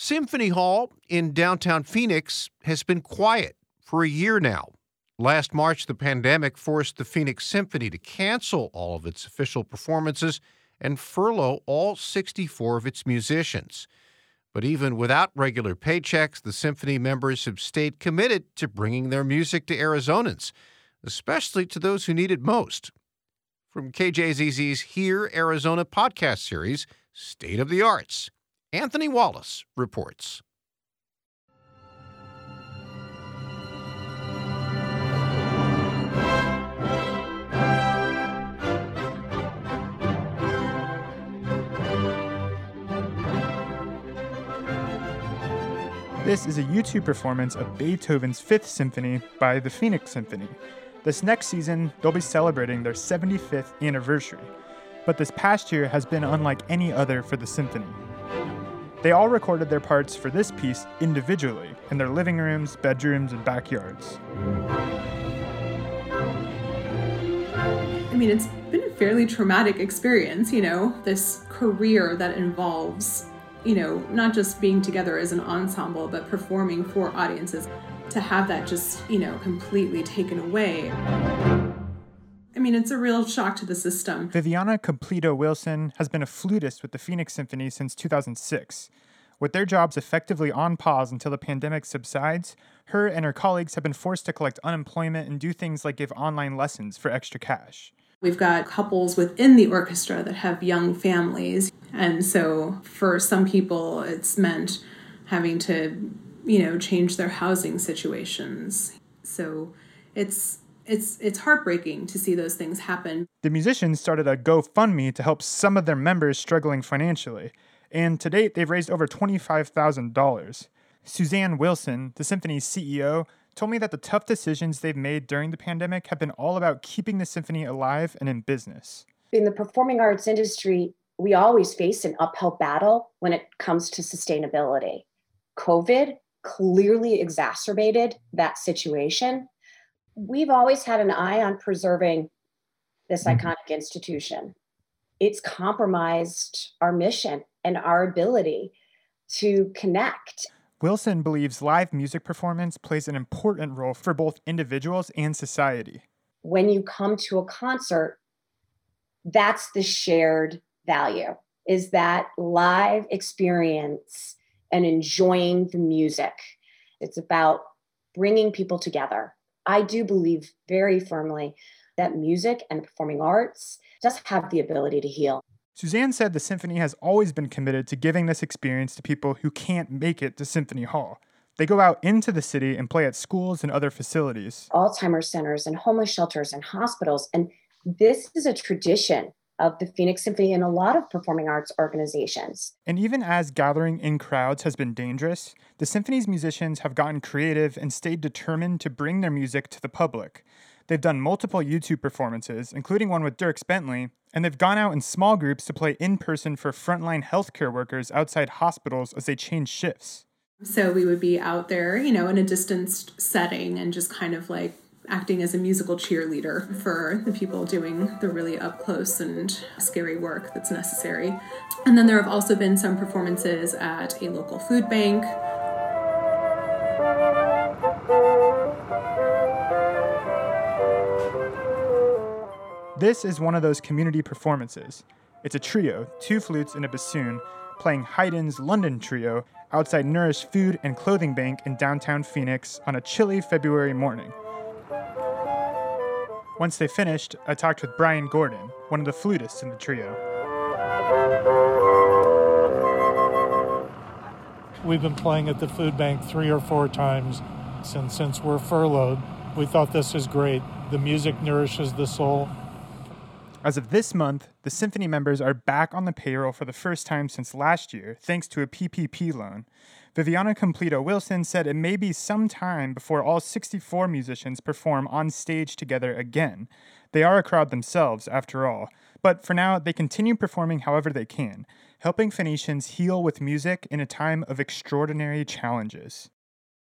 Symphony Hall in downtown Phoenix has been quiet for a year now. Last March, the pandemic forced the Phoenix Symphony to cancel all of its official performances and furlough all 64 of its musicians. But even without regular paychecks, the symphony members have stayed committed to bringing their music to Arizonans, especially to those who need it most. From KJZZ's Here Arizona podcast series, State of the Arts, Anthony Wallace reports. This is a YouTube performance of Beethoven's Fifth Symphony by the Phoenix Symphony. This next season, they'll be celebrating their 75th anniversary, but this past year has been unlike any other for the symphony. They all recorded their parts for this piece individually in their living rooms, bedrooms, and backyards. I mean, it's been a fairly traumatic experience, this career that involves not just being together as an ensemble, but performing for audiences, to have that just, completely taken away. I mean, it's a real shock to the system. Viviana Completo Wilson has been a flutist with the Phoenix Symphony since 2006. With their jobs effectively on pause until the pandemic subsides, her and her colleagues have been forced to collect unemployment and do things like give online lessons for extra cash. We've got couples within the orchestra that have young families. And so for some people, it's meant having to, change their housing situations. So it's heartbreaking to see those things happen. The musicians started a GoFundMe to help some of their members struggling financially. And to date, they've raised over $25,000. Suzanne Wilson, the symphony's CEO, told me that the tough decisions they've made during the pandemic have been all about keeping the symphony alive and in business. In the performing arts industry, we always face an uphill battle when it comes to sustainability. COVID clearly exacerbated that situation. We've always had an eye on preserving this iconic institution. It's compromised our mission and our ability to connect. Wilson believes live music performance plays an important role for both individuals and society. When you come to a concert, that's the shared value, is that live experience and enjoying the music. It's about bringing people together. I do believe very firmly that music and performing arts just have the ability to heal. Suzanne said the symphony has always been committed to giving this experience to people who can't make it to Symphony Hall. They go out into the city and play at schools and other facilities. Alzheimer's centers and homeless shelters and hospitals. And this is a tradition of the Phoenix Symphony and a lot of performing arts organizations. And even as gathering in crowds has been dangerous, the symphony's musicians have gotten creative and stayed determined to bring their music to the public. They've done multiple YouTube performances, including one with Dierks Bentley, and they've gone out in small groups to play in person for frontline healthcare workers outside hospitals as they change shifts. So we would be out there, in a distanced setting and just kind of like acting as a musical cheerleader for the people doing the really up close and scary work that's necessary. And then there have also been some performances at a local food bank. This is one of those community performances. It's a trio, 2 flutes and a bassoon, playing Haydn's London Trio outside Nourish Food and Clothing Bank in downtown Phoenix on a chilly February morning. Once they finished, I talked with Brian Gordon, one of the flutists in the trio. We've been playing at the food bank 3 or 4 times since we're furloughed. We thought this is great. The music nourishes the soul. As of this month, the symphony members are back on the payroll for the first time since last year, thanks to a PPP loan. Viviana Completo Wilson said it may be some time before all 64 musicians perform on stage together again. They are a crowd themselves, after all. But for now, they continue performing however they can, helping Phoenicians heal with music in a time of extraordinary challenges.